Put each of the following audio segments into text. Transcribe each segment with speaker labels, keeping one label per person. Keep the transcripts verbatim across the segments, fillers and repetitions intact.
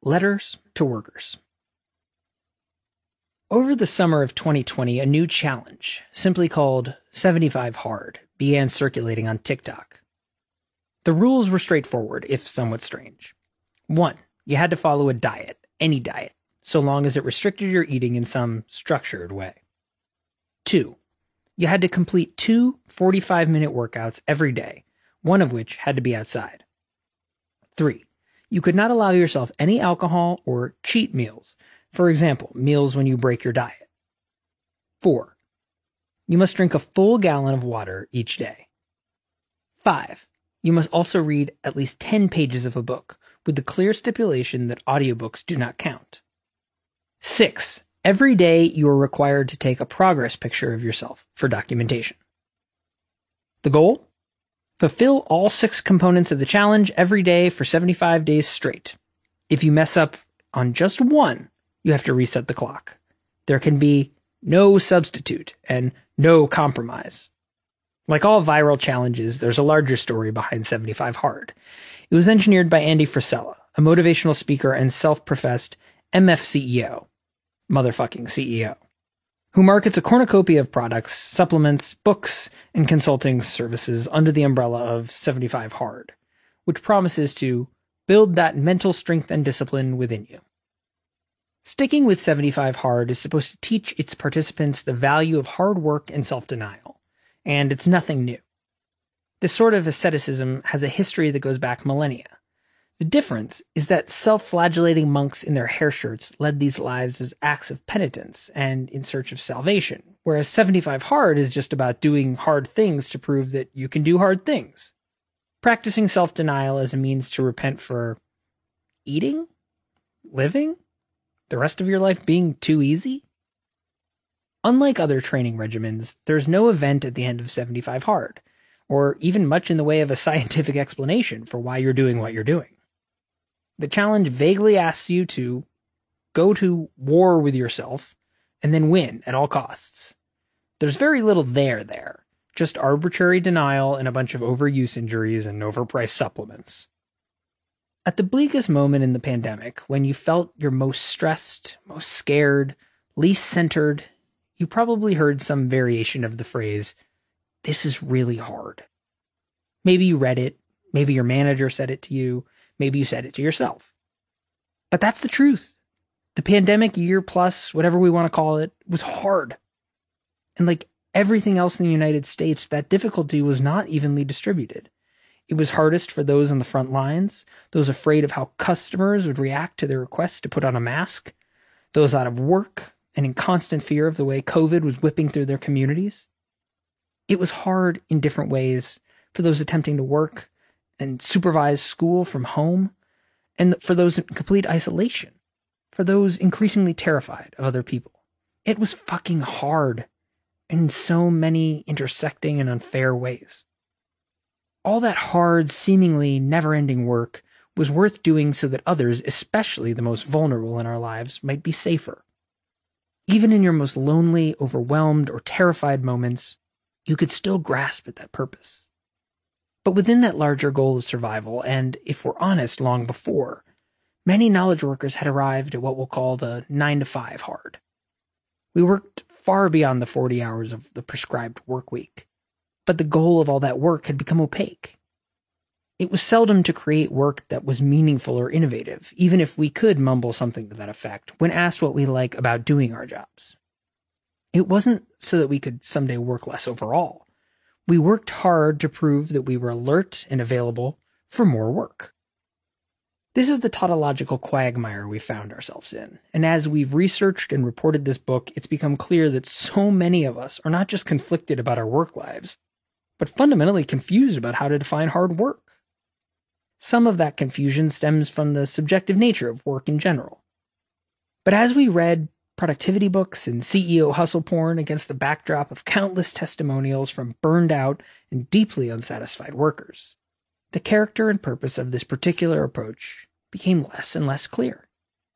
Speaker 1: Letters to Workers. Over the summer of twenty twenty, a new challenge, simply called seventy-five hard, began circulating on TikTok. The rules were straightforward, if somewhat strange. One, you had to follow a diet, any diet, so long as it restricted your eating in some structured way. Two, you had to complete two forty-five minute workouts every day, one of which had to be outside. Three, you could not allow yourself any alcohol or cheat meals, for example, meals when you break your diet. Four, you must drink a full gallon of water each day. Five, you must also read at least ten pages of a book, with the clear stipulation that audiobooks do not count. Six, every day you are required to take a progress picture of yourself for documentation. The goal? Fulfill all six components of the challenge every day for seventy-five days straight. If you mess up on just one, you have to reset the clock. There can be no substitute and no compromise. Like all viral challenges, there's a larger story behind seventy-five hard. It was engineered by Andy Frisella, a motivational speaker and self-professed M F C E O, motherfucking C E O, who markets a cornucopia of products, supplements, books, and consulting services under the umbrella of seventy-five hard, which promises to build that mental strength and discipline within you. Sticking with seventy-five hard is supposed to teach its participants the value of hard work and self-denial, and it's nothing new. This sort of asceticism has a history that goes back millennia. The difference is that self-flagellating monks in their hair shirts led these lives as acts of penitence and in search of salvation, whereas seventy-five hard is just about doing hard things to prove that you can do hard things. Practicing self-denial as a means to repent for eating? Living? The rest of your life being too easy? Unlike other training regimens, there's no event at the end of seventy-five hard, or even much in the way of a scientific explanation for why you're doing what you're doing. The challenge vaguely asks you to go to war with yourself and then win at all costs. There's very little there there, just arbitrary denial and a bunch of overuse injuries and overpriced supplements. At the bleakest moment in the pandemic, when you felt your most stressed, most scared, least centered, you probably heard some variation of the phrase, "This is really hard." Maybe you read it, maybe your manager said it to you, maybe you said it to yourself. But that's the truth. The pandemic year plus, whatever we want to call it, was hard. And like everything else in the United States, that difficulty was not evenly distributed. It was hardest for those on the front lines, those afraid of how customers would react to their request to put on a mask, those out of work and in constant fear of the way COVID was whipping through their communities. It was hard in different ways for those attempting to work and supervise school from home, and for those in complete isolation, for those increasingly terrified of other people. It was fucking hard in so many intersecting and unfair ways. All that hard, seemingly never-ending work was worth doing so that others, especially the most vulnerable in our lives, might be safer. Even in your most lonely, overwhelmed, or terrified moments, you could still grasp at that purpose. But within that larger goal of survival, and if we're honest, long before, many knowledge workers had arrived at what we'll call the nine to five hard. We worked far beyond the forty hours of the prescribed work week, but the goal of all that work had become opaque. It was seldom to create work that was meaningful or innovative, even if we could mumble something to that effect when asked what we like about doing our jobs. It wasn't so that we could someday work less overall. We worked hard to prove that we were alert and available for more work. This is the tautological quagmire we found ourselves in, and as we've researched and reported this book, it's become clear that so many of us are not just conflicted about our work lives, but fundamentally confused about how to define hard work. Some of that confusion stems from the subjective nature of work in general. But as we read productivity books and C E O hustle porn against the backdrop of countless testimonials from burned out and deeply unsatisfied workers, the character and purpose of this particular approach became less and less clear.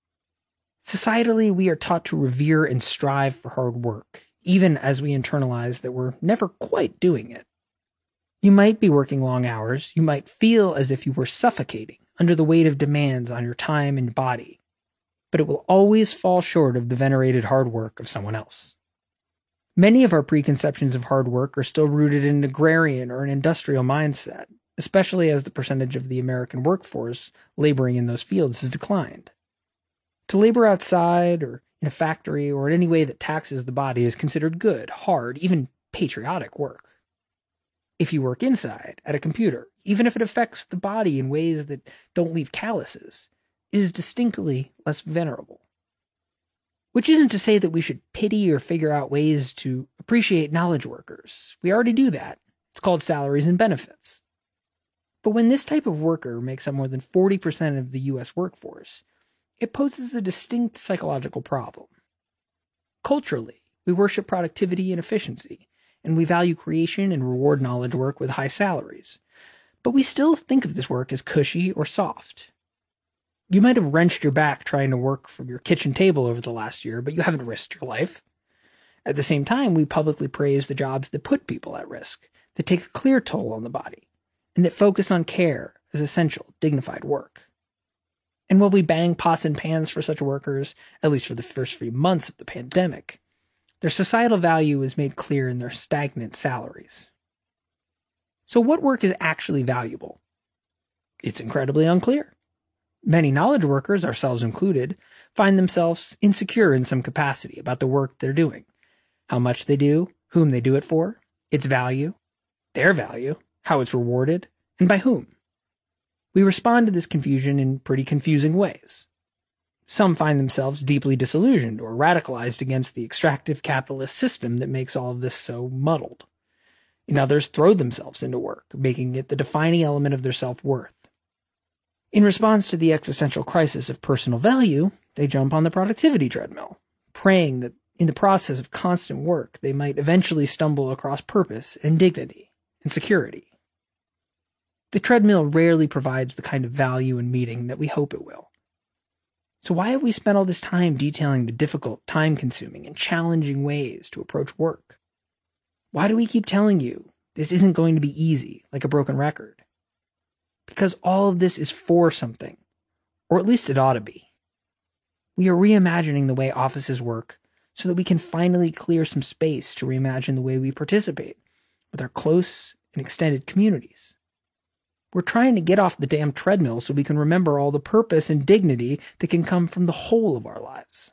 Speaker 1: Societally, we are taught to revere and strive for hard work, even as we internalize that we're never quite doing it. You might be working long hours, you might feel as if you were suffocating under the weight of demands on your time and body, but it will always fall short of the venerated hard work of someone else. Many of our preconceptions of hard work are still rooted in an agrarian or an industrial mindset, especially as the percentage of the American workforce laboring in those fields has declined. To labor outside or in a factory or in any way that taxes the body is considered good, hard, even patriotic work. If you work inside, at a computer, even if it affects the body in ways that don't leave calluses, it is distinctly less venerable. Which isn't to say that we should pity or figure out ways to appreciate knowledge workers. We already do that. It's called salaries and benefits. But when this type of worker makes up more than forty percent of the U S workforce, it poses a distinct psychological problem. Culturally, we worship productivity and efficiency, and we value creation and reward knowledge work with high salaries. But we still think of this work as cushy or soft. You might have wrenched your back trying to work from your kitchen table over the last year, but you haven't risked your life. At the same time, we publicly praise the jobs that put people at risk, that take a clear toll on the body, and that focus on care as essential, dignified work. And while we bang pots and pans for such workers, at least for the first few months of the pandemic, their societal value is made clear in their stagnant salaries. So what work is actually valuable? It's incredibly unclear. Many knowledge workers, ourselves included, find themselves insecure in some capacity about the work they're doing, how much they do, whom they do it for, its value, their value, how it's rewarded, and by whom. We respond to this confusion in pretty confusing ways. Some find themselves deeply disillusioned or radicalized against the extractive capitalist system that makes all of this so muddled. And others throw themselves into work, making it the defining element of their self-worth. In response to the existential crisis of personal value, they jump on the productivity treadmill, praying that in the process of constant work, they might eventually stumble across purpose and dignity and security. The treadmill rarely provides the kind of value and meaning that we hope it will. So why have we spent all this time detailing the difficult, time-consuming, and challenging ways to approach work? Why do we keep telling you this isn't going to be easy, like a broken record? Because all of this is for something, or at least it ought to be. We are reimagining the way offices work so that we can finally clear some space to reimagine the way we participate with our close and extended communities. We're trying to get off the damn treadmill so we can remember all the purpose and dignity that can come from the whole of our lives.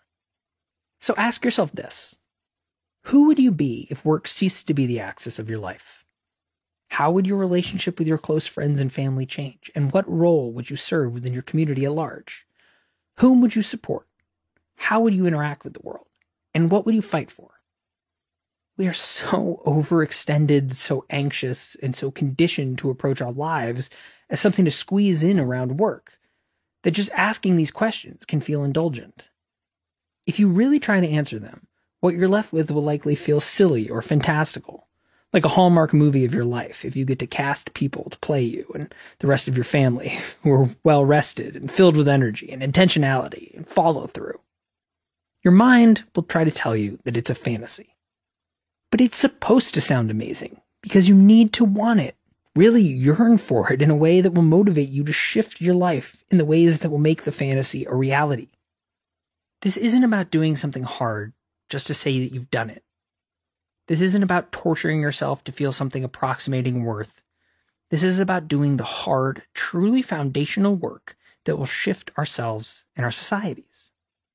Speaker 1: So ask yourself this. Who would you be if work ceased to be the axis of your life? How would your relationship with your close friends and family change? And what role would you serve within your community at large? Whom would you support? How would you interact with the world? And what would you fight for? We are so overextended, so anxious, and so conditioned to approach our lives as something to squeeze in around work, that just asking these questions can feel indulgent. If you really try to answer them, what you're left with will likely feel silly or fantastical, like a Hallmark movie of your life if you get to cast people to play you and the rest of your family who are well-rested and filled with energy and intentionality and follow-through. Your mind will try to tell you that it's a fantasy. But it's supposed to sound amazing because you need to want it, really yearn for it in a way that will motivate you to shift your life in the ways that will make the fantasy a reality. This isn't about doing something hard just to say that you've done it. This isn't about torturing yourself to feel something approximating worth. This is about doing the hard, truly foundational work that will shift ourselves and our societies.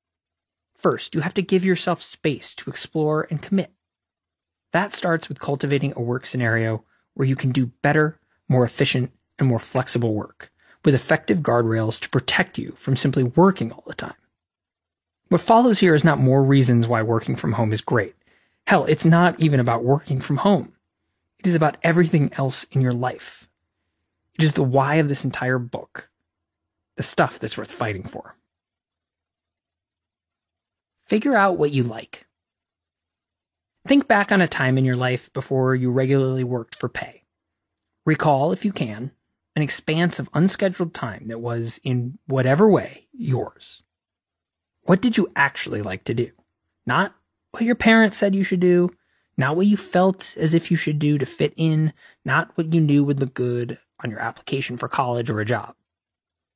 Speaker 1: First, you have to give yourself space to explore and commit. That starts with cultivating a work scenario where you can do better, more efficient, and more flexible work, with effective guardrails to protect you from simply working all the time. What follows here is not more reasons why working from home is great. Hell, it's not even about working from home. It is about everything else in your life. It is the why of this entire book, the stuff that's worth fighting for. Figure out what you like. Think back on a time in your life before you regularly worked for pay. Recall, if you can, an expanse of unscheduled time that was, in whatever way, yours. What did you actually like to do? Not what your parents said you should do, not what you felt as if you should do to fit in, not what you knew would look good on your application for college or a job.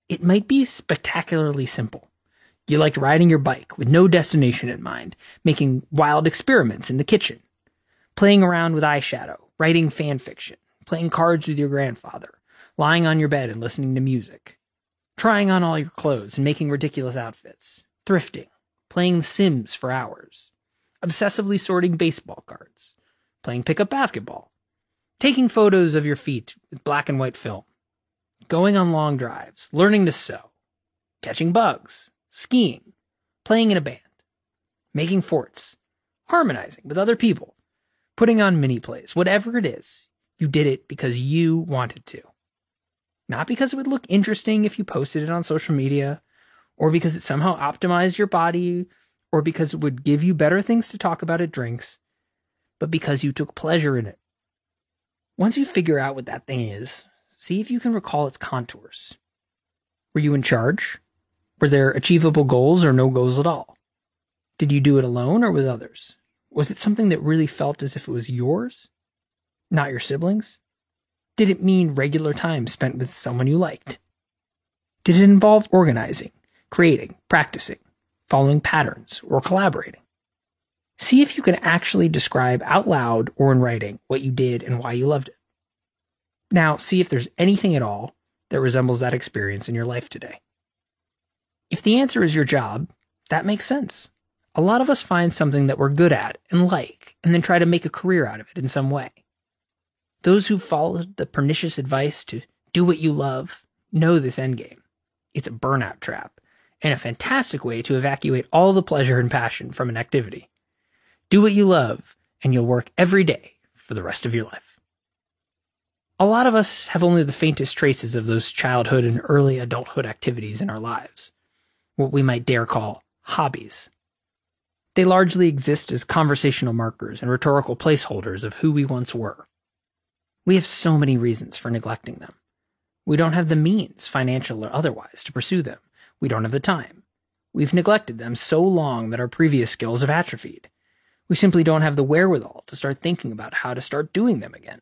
Speaker 1: It might be spectacularly simple. You liked riding your bike with no destination in mind, making wild experiments in the kitchen, playing around with eyeshadow, writing fan fiction, playing cards with your grandfather, lying on your bed and listening to music, trying on all your clothes and making ridiculous outfits, thrifting, playing Sims for hours, obsessively sorting baseball cards, playing pickup basketball, taking photos of your feet with black and white film, going on long drives, learning to sew, catching bugs, skiing, playing in a band, making forts, harmonizing with other people, putting on mini plays, whatever it is, you did it because you wanted to. Not because it would look interesting if you posted it on social media, or because it somehow optimized your body, or because it would give you better things to talk about at drinks, but because you took pleasure in it. Once you figure out what that thing is, see if you can recall its contours. Were you in charge? Were there achievable goals or no goals at all? Did you do it alone or with others? Was it something that really felt as if it was yours, not your siblings? Did it mean regular time spent with someone you liked? Did it involve organizing, creating, practicing, following patterns, or collaborating? See if you can actually describe out loud or in writing what you did and why you loved it. Now, see if there's anything at all that resembles that experience in your life today. If the answer is your job, that makes sense. A lot of us find something that we're good at and like, and then try to make a career out of it in some way. Those who followed the pernicious advice to do what you love know this endgame. It's a burnout trap, and a fantastic way to evacuate all the pleasure and passion from an activity. Do what you love, and you'll work every day for the rest of your life. A lot of us have only the faintest traces of those childhood and early adulthood activities in our lives, what we might dare call hobbies. They largely exist as conversational markers and rhetorical placeholders of who we once were. We have so many reasons for neglecting them. We don't have the means, financial or otherwise, to pursue them. We don't have the time. We've neglected them so long that our previous skills have atrophied. We simply don't have the wherewithal to start thinking about how to start doing them again.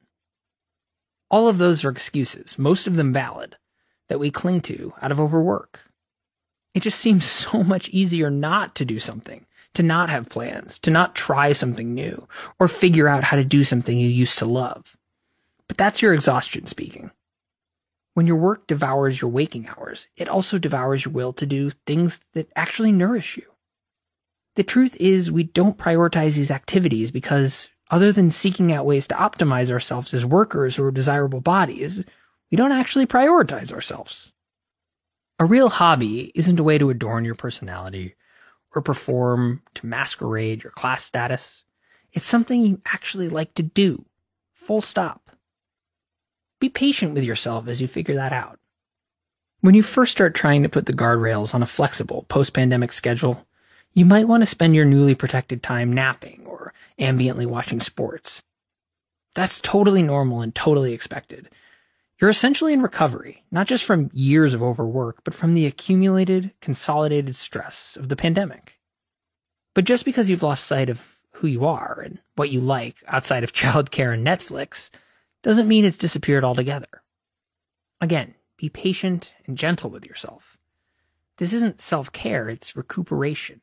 Speaker 1: All of those are excuses, most of them valid, that we cling to out of overwork. It just seems so much easier not to do something, to not have plans, to not try something new, or figure out how to do something you used to love. But that's your exhaustion speaking. When your work devours your waking hours, it also devours your will to do things that actually nourish you. The truth is, we don't prioritize these activities because, other than seeking out ways to optimize ourselves as workers or desirable bodies, we don't actually prioritize ourselves. A real hobby isn't a way to adorn your personality or perform to masquerade your class status. It's something you actually like to do. Full stop. Be patient with yourself as you figure that out. When you first start trying to put the guardrails on a flexible post-pandemic schedule, you might want to spend your newly protected time napping or ambiently watching sports. That's totally normal and totally expected. You're essentially in recovery, not just from years of overwork, but from the accumulated, consolidated stress of the pandemic. But just because you've lost sight of who you are and what you like outside of childcare and Netflix doesn't mean it's disappeared altogether. Again, be patient and gentle with yourself. This isn't self-care, it's recuperation.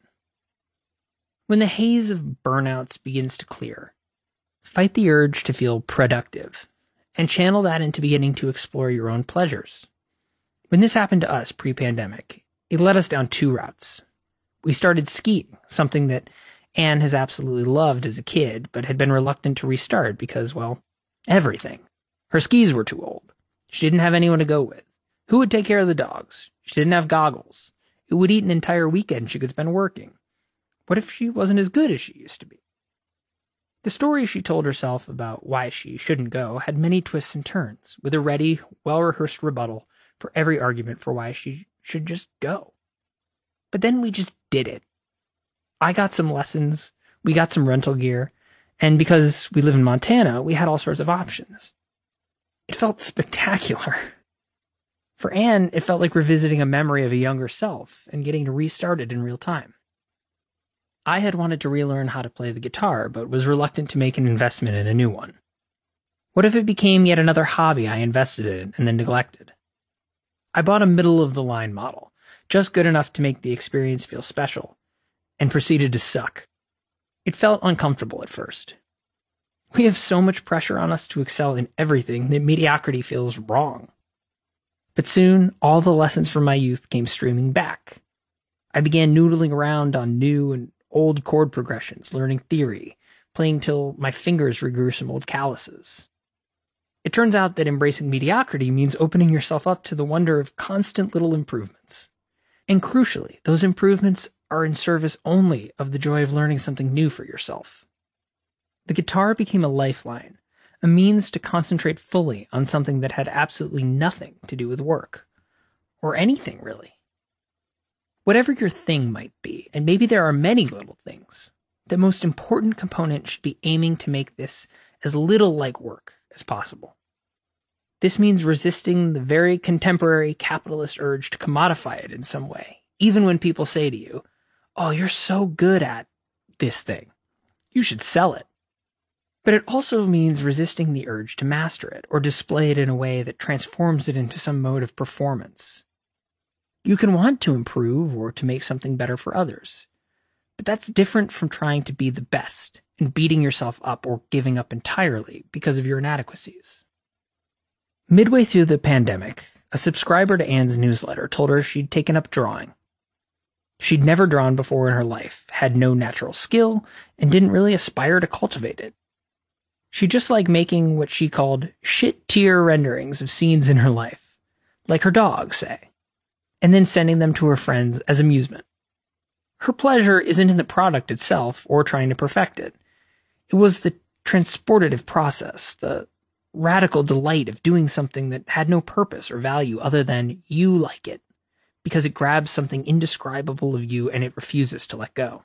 Speaker 1: When the haze of burnouts begins to clear, fight the urge to feel productive and channel that into beginning to explore your own pleasures. When this happened to us pre-pandemic, it led us down two routes. We started skiing, something that Anne has absolutely loved as a kid, but had been reluctant to restart because, well, everything. Her skis were too old. She didn't have anyone to go with. Who would take care of the dogs? She didn't have goggles. It would eat an entire weekend she could spend working. What if she wasn't as good as she used to be? The story she told herself about why she shouldn't go had many twists and turns, with a ready, well-rehearsed rebuttal for every argument for why she should just go. But then we just did it. I got some lessons, we got some rental gear, and because we live in Montana, we had all sorts of options. It felt spectacular. For Anne, it felt like revisiting a memory of a younger self and getting to restart it in real time. I had wanted to relearn how to play the guitar, but was reluctant to make an investment in a new one. What if it became yet another hobby I invested in and then neglected? I bought a middle-of-the-line model, just good enough to make the experience feel special, and proceeded to suck. It felt uncomfortable at first. We have so much pressure on us to excel in everything that mediocrity feels wrong. But soon, all the lessons from my youth came streaming back. I began noodling around on new and old chord progressions, learning theory, playing till my fingers regrew some old calluses. It turns out that embracing mediocrity means opening yourself up to the wonder of constant little improvements. And crucially, those improvements are in service only of the joy of learning something new for yourself. The guitar became a lifeline, a means to concentrate fully on something that had absolutely nothing to do with work. Or anything, really. Whatever your thing might be, and maybe there are many little things, the most important component should be aiming to make this as little like work as possible. This means resisting the very contemporary capitalist urge to commodify it in some way, even when people say to you, "Oh, you're so good at this thing. You should sell it." But it also means resisting the urge to master it or display it in a way that transforms it into some mode of performance. You can want to improve or to make something better for others, but that's different from trying to be the best and beating yourself up or giving up entirely because of your inadequacies. Midway through the pandemic, a subscriber to Anne's newsletter told her she'd taken up drawing. She'd never drawn before in her life, had no natural skill, and didn't really aspire to cultivate it. She just liked making what she called shit-tier renderings of scenes in her life, like her dog, say, and then sending them to her friends as amusement. Her pleasure isn't in the product itself or trying to perfect it. It was the transportative process, the radical delight of doing something that had no purpose or value other than you like it, because it grabs something indescribable of you and it refuses to let go.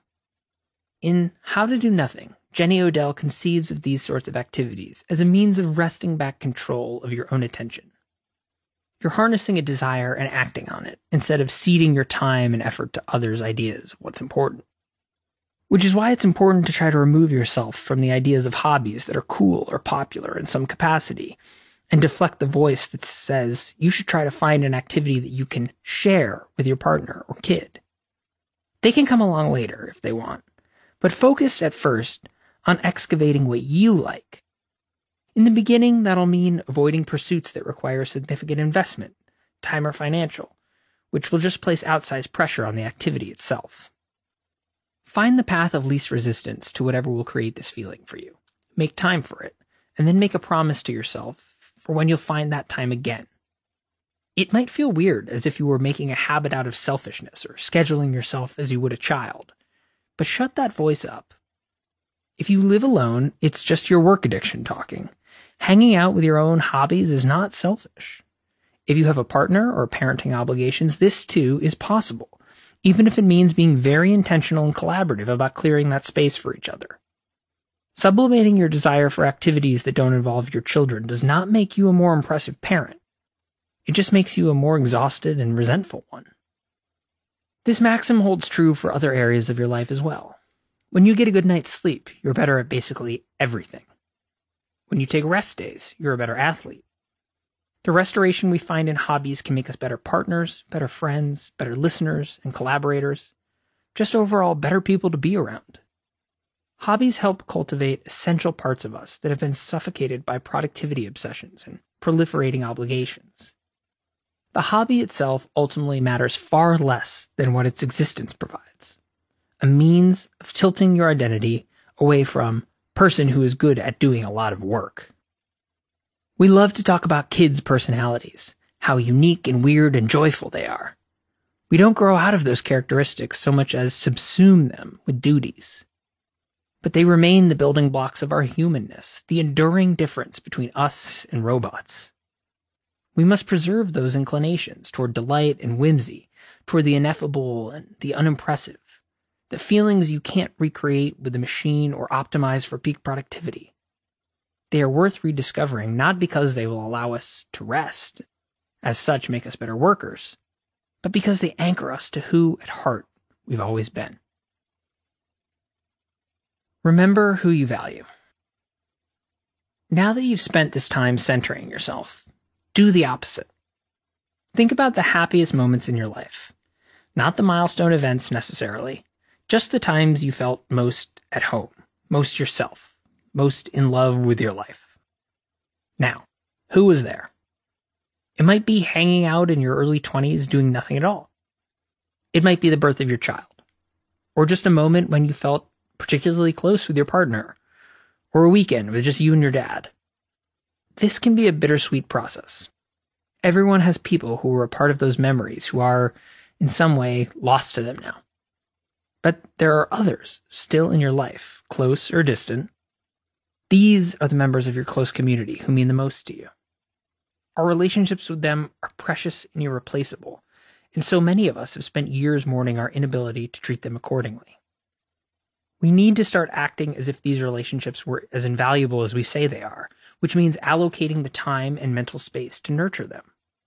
Speaker 1: In How to Do Nothing, Jenny Odell conceives of these sorts of activities as a means of wresting back control of your own attention. You're harnessing a desire and acting on it, instead of ceding your time and effort to others' ideas of what's important. Which is why it's important to try to remove yourself from the ideas of hobbies that are cool or popular in some capacity, and deflect the voice that says you should try to find an activity that you can share with your partner or kid. They can come along later if they want, but focus at first on excavating what you like. In the beginning, that'll mean avoiding pursuits that require significant investment, time or financial, which will just place outsized pressure on the activity itself. Find the path of least resistance to whatever will create this feeling for you. Make time for it, and then make a promise to yourself for when you'll find that time again. It might feel weird, as if you were making a habit out of selfishness or scheduling yourself as you would a child, but shut that voice up. If you live alone, it's just your work addiction talking. Hanging out with your own hobbies is not selfish. If you have a partner or parenting obligations, this too is possible, even if it means being very intentional and collaborative about clearing that space for each other. Sublimating your desire for activities that don't involve your children does not make you a more impressive parent. It just makes you a more exhausted and resentful one. This maxim holds true for other areas of your life as well. When you get a good night's sleep, you're better at basically everything. When you take rest days, you're a better athlete. The restoration we find in hobbies can make us better partners, better friends, better listeners and collaborators, just overall better people to be around. Hobbies help cultivate essential parts of us that have been suffocated by productivity obsessions and proliferating obligations. The hobby itself ultimately matters far less than what its existence provides. A means of tilting your identity away from person who is good at doing a lot of work. We love to talk about kids' personalities, how unique and weird and joyful they are. We don't grow out of those characteristics so much as subsume them with duties. But they remain the building blocks of our humanness, the enduring difference between us and robots. We must preserve those inclinations toward delight and whimsy, toward the ineffable and the unimpressive, the feelings you can't recreate with a machine or optimize for peak productivity. They are worth rediscovering not because they will allow us to rest, as such make us better workers, but because they anchor us to who, at heart, we've always been. Remember who you value. Now that you've spent this time centering yourself, do the opposite. Think about the happiest moments in your life. Not the milestone events necessarily, just the times you felt most at home, most yourself, most in love with your life. Now, who was there? It might be hanging out in your early twenties doing nothing at all. It might be the birth of your child, or just a moment when you felt particularly close with your partner, or a weekend with just you and your dad. This can be a bittersweet process. Everyone has people who were a part of those memories who are, in some way, lost to them now. But there are others still in your life, close or distant. These are the members of your close community who mean the most to you. Our relationships with them are precious and irreplaceable, and so many of us have spent years mourning our inability to treat them accordingly. We need to start acting as if these relationships were as invaluable as we say they are, which means allocating the time and mental space to nurture them.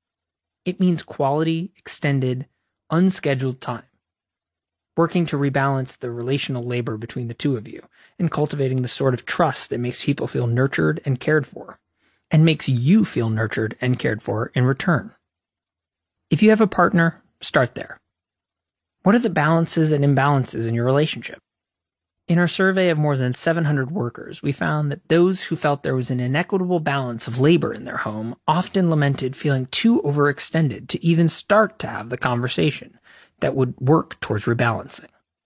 Speaker 1: It means quality, extended, unscheduled time. Working to rebalance the relational labor between the two of you, and cultivating the sort of trust that makes people feel nurtured and cared for, and makes you feel nurtured and cared for in return. If you have a partner, start there. What are the balances and imbalances in your relationship? In our survey of more than seven hundred workers, we found that those who felt there was an inequitable balance of labor in their home often lamented feeling too overextended to even start to have the conversation that would work towards rebalancing.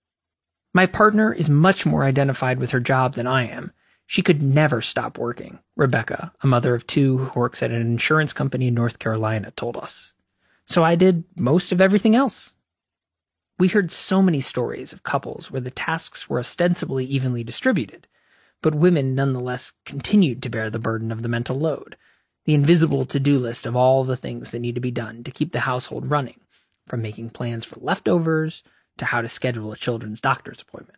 Speaker 1: My partner is much more identified with her job than I am. She could never stop working, Rebecca, a mother of two who works at an insurance company in North Carolina, told us. So I did most of everything else. We heard so many stories of couples where the tasks were ostensibly evenly distributed, but women nonetheless continued to bear the burden of the mental load, the invisible to-do list of all the things that need to be done to keep the household running, from making plans for leftovers to how to schedule a children's doctor's appointment.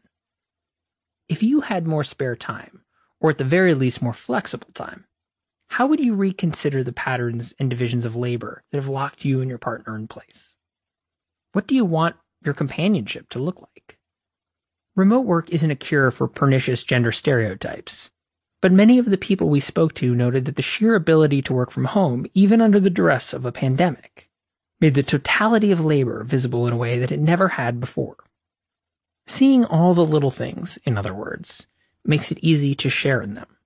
Speaker 1: If you had more spare time, or at the very least more flexible time, how would you reconsider the patterns and divisions of labor that have locked you and your partner in place? What do you want your companionship to look like? Remote work isn't a cure for pernicious gender stereotypes, but many of the people we spoke to noted that the sheer ability to work from home, even under the duress of a pandemic, made the totality of labor visible in a way that it never had before. Seeing all the little things, in other words, makes it easy to share in them.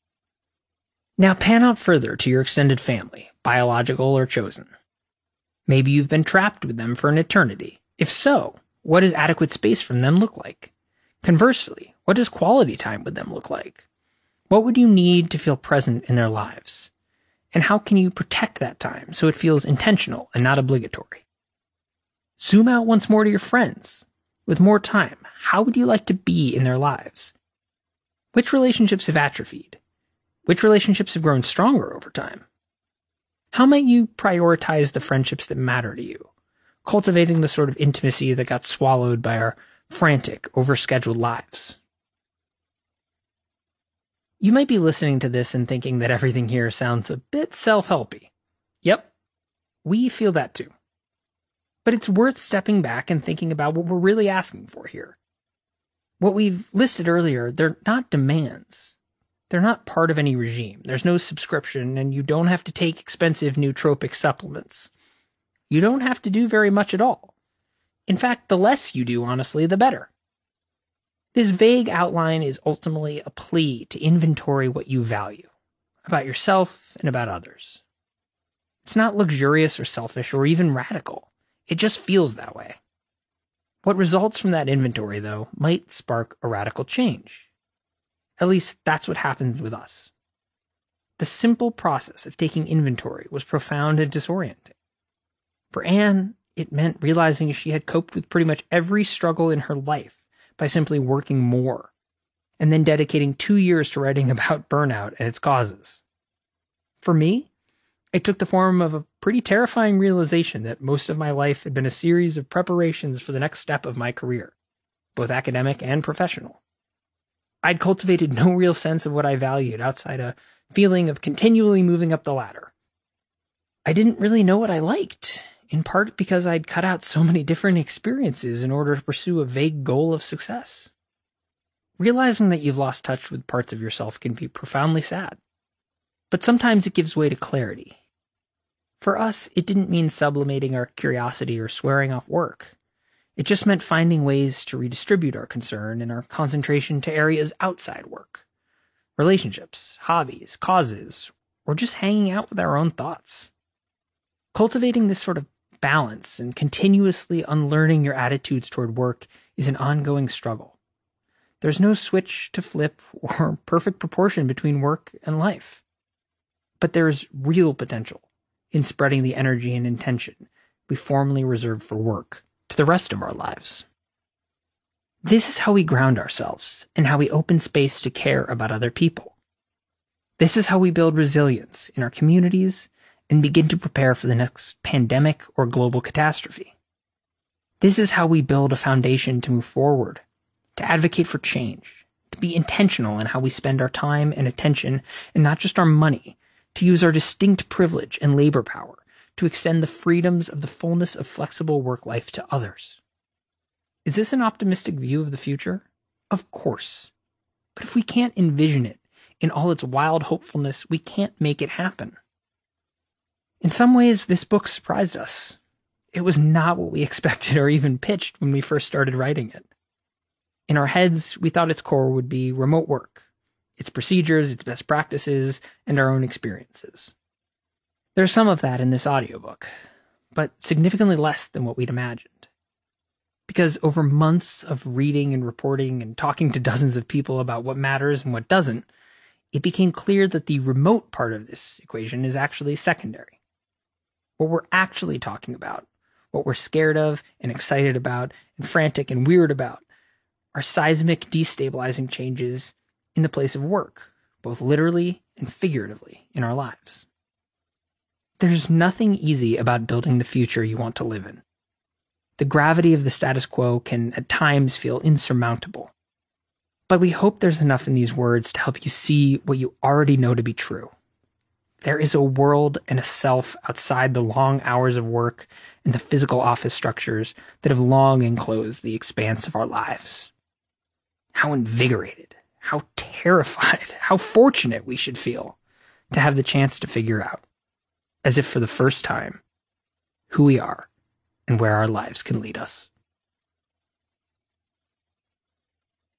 Speaker 1: Now pan out further to your extended family, biological or chosen. Maybe you've been trapped with them for an eternity. If so, what does adequate space from them look like? Conversely, what does quality time with them look like? What would you need to feel present in their lives? And how can you protect that time so it feels intentional and not obligatory? Zoom out once more to your friends. With more time, how would you like to be in their lives? Which relationships have atrophied? Which relationships have grown stronger over time? How might you prioritize the friendships that matter to you, cultivating the sort of intimacy that got swallowed by our frantic, overscheduled lives? You might be listening to this and thinking that everything here sounds a bit self-helpy. Yep, we feel that too. But it's worth stepping back and thinking about what we're really asking for here. What we've listed earlier, they're not demands. They're not part of any regime. There's no subscription, and you don't have to take expensive nootropic supplements. You don't have to do very much at all. In fact, the less you do, honestly, the better. This vague outline is ultimately a plea to inventory what you value, about yourself and about others. It's not luxurious or selfish or even radical. It just feels that way. What results from that inventory, though, might spark a radical change. At least that's what happened with us. The simple process of taking inventory was profound and disorienting. For Anne, it meant realizing she had coped with pretty much every struggle in her life by simply working more, and then dedicating two years to writing about burnout and its causes. For me, it took the form of a pretty terrifying realization that most of my life had been a series of preparations for the next step of my career, both academic and professional. I'd cultivated no real sense of what I valued outside a feeling of continually moving up the ladder. I didn't really know what I liked, in part because I'd cut out so many different experiences in order to pursue a vague goal of success. Realizing that you've lost touch with parts of yourself can be profoundly sad, but sometimes it gives way to clarity. For us, it didn't mean sublimating our curiosity or swearing off work. It just meant finding ways to redistribute our concern and our concentration to areas outside work. Relationships, hobbies, causes, or just hanging out with our own thoughts. Cultivating this sort of balance and continuously unlearning your attitudes toward work is an ongoing struggle. There's no switch to flip or perfect proportion between work and life. But there's real potential in spreading the energy and intention we formerly reserved for work to the rest of our lives. This is how we ground ourselves and how we open space to care about other people. This is how we build resilience in our communities and begin to prepare for the next pandemic or global catastrophe. This is how we build a foundation to move forward, to advocate for change, to be intentional in how we spend our time and attention and not just our money, to use our distinct privilege and labor power to extend the freedoms of the fullness of flexible work life to others. Is this an optimistic view of the future? Of course. But if we can't envision it in all its wild hopefulness, we can't make it happen. In some ways, this book surprised us. It was not what we expected or even pitched when we first started writing it. In our heads, we thought its core would be remote work, its procedures, its best practices, and our own experiences. There's some of that in this audiobook, but significantly less than what we'd imagined. Because over months of reading and reporting and talking to dozens of people about what matters and what doesn't, it became clear that the remote part of this equation is actually secondary. What we're actually talking about, what we're scared of and excited about and frantic and weird about, are seismic destabilizing changes in the place of work, both literally and figuratively in our lives. There's nothing easy about building the future you want to live in. The gravity of the status quo can at times feel insurmountable. But we hope there's enough in these words to help you see what you already know to be true. There is a world and a self outside the long hours of work and the physical office structures that have long enclosed the expanse of our lives. How invigorated, how terrified, how fortunate we should feel to have the chance to figure out, as if for the first time, who we are and where our lives can lead us.